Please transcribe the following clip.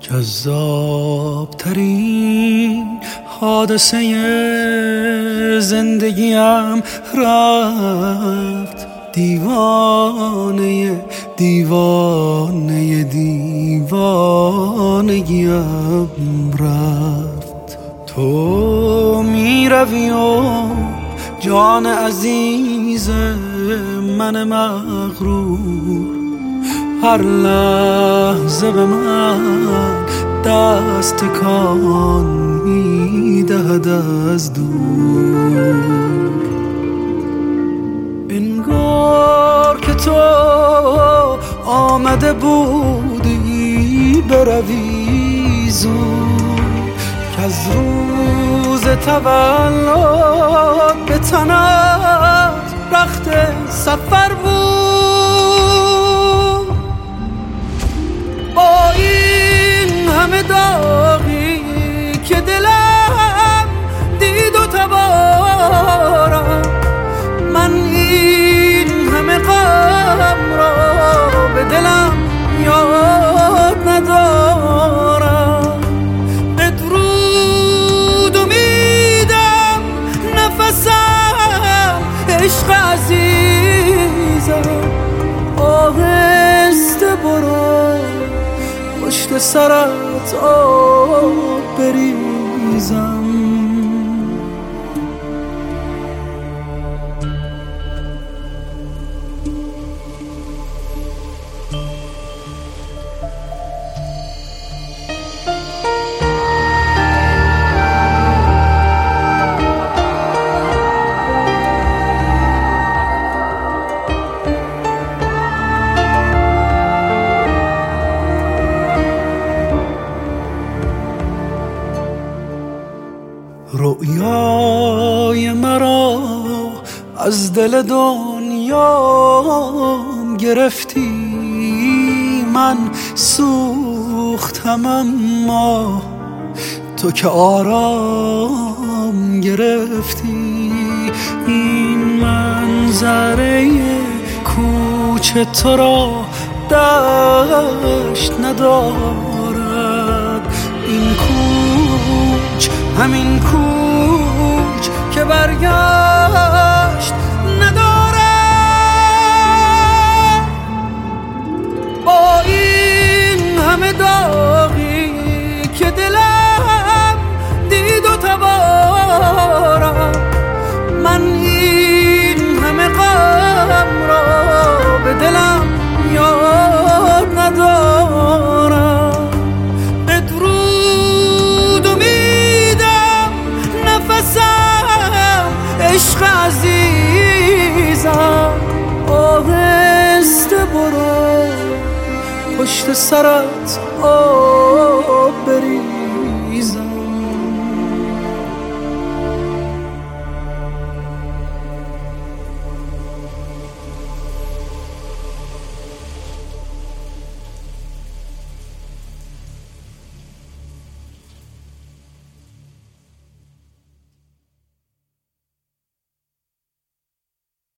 جذابترین حادثه زندگیم رفت، دیوانه دیوانه دیوانگیم رفت. تو می روی و جان عزیز من مغرور هر لحظه به من دست تکان می‌دهد از دور. انگار که تو آمده بودی بروی زود، که از روز تولد به تنت رخت سفر بود. با این همه داغی که دلم دید و تبارم، من این همه غم را به دلم یاد ندارم. بدرود امیدم نفسم عشق عزیزم، آهسته برو پشت سرت آب بریزم. رؤیای مرا از دل دنیام گرفتی، من سوختم اما تو که آرام گرفتی. این منظره کوچه تو را دشت ندارد، این کوچ همین کوچ که برگشت ندارد. با این همه داغی که دلم دید و تبارم، من این همه غم را به دلم یاد ندارم. عشق عزیزم، آهسته برو پشت سرت آب بریزم.